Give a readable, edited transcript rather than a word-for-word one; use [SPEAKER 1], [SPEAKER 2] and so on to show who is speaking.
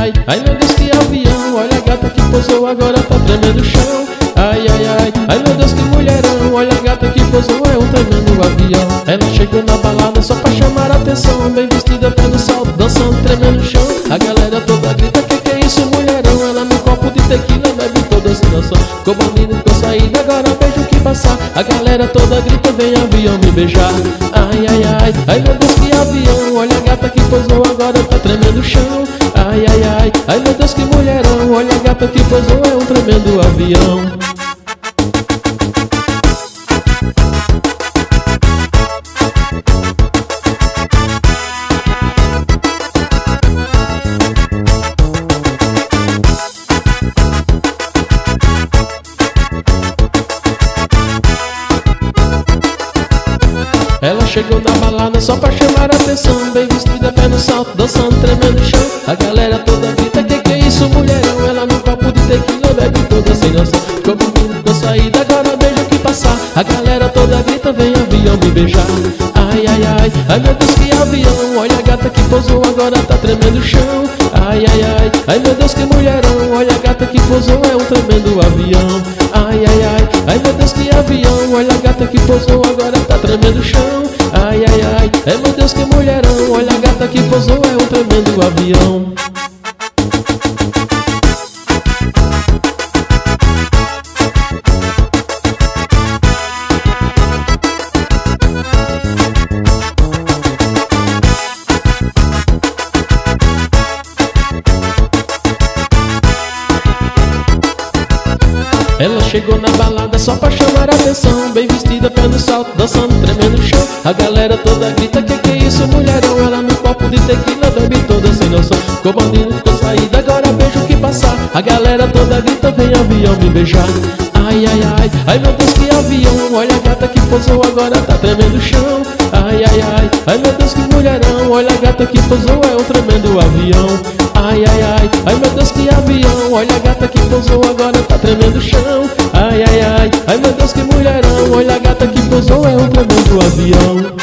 [SPEAKER 1] ai, ai meu Deus que avião. Olha a gata que pousou, agora tá tremendo o chão. Ai, ai, ai, ai meu Deus que mulherão. Olha a gata que pousou, é um tremendo avião. Ela chegou na balada só pra chamar a atenção, bem vestida, pé no salto, dançando, tremendo o chão. A galera toda grita, que é isso mulherão? Ela no copo de tequila bebe toda sem noção. Ficou bonita, ficou saída, agora vejo o que passar. A galera toda grita, vem avião me beijar. Ai, ai, ai, ai meu Deus que avião. Olha a gata que pousou, agora tá tremendo o chão. Ai, ai, ai, ai meu Deus que mulherão. Olha a gata que pousou, é um tremendo avião. Ela chegou na balada só pra chamar a atenção, bem vestida, pé no salto, dançando, tremendo o chão. A galera toda grita, que é isso mulherão? Ela no copo de tequila bebe toda sem noção. Ficou bonita, ficou saída, agora vejo o que passar. A galera toda grita, vem avião me beijar. Ai, ai, ai, ai meu Deus que avião. Olha a gata que pousou, agora tá tremendo o chão. Ai, ai, ai, ai meu Deus que mulherão. Olha a gata que pousou, é um tremendo avião. Ai, ai, ai, ai meu Deus que avião. Olha a gata que pousou, agora tá tremendo o chão. Ai, ai, ai, ai meu Deus que mulherão. Olha a gata que pousou, é um tremendo avião. Ela chegou na balada só pra chamar a atenção, bem vestida, pé no salto, dançando, tremendo o chão. A galera toda grita, que é isso mulherão? Ela no copo de tequila bebe toda sem noção. Ficou bonita, ficou saída, agora vejo o que passar. A galera toda grita, vem avião me beijar. Ai, ai, ai, ai meu Deus que avião. Olha a gata que pousou, agora tá tremendo o chão. Ai, ai, ai, ai meu Deus que mulherão. Olha a gata que pousou, é um tremendo avião. Ai, ai, ai, ai meu Deus que avião. Olha a gata que pousou, agora tá tremendo o chão. Ai, ai, ai, ai meu Deus que mulherão. Olha a gata que pousou, é um tremendo avião.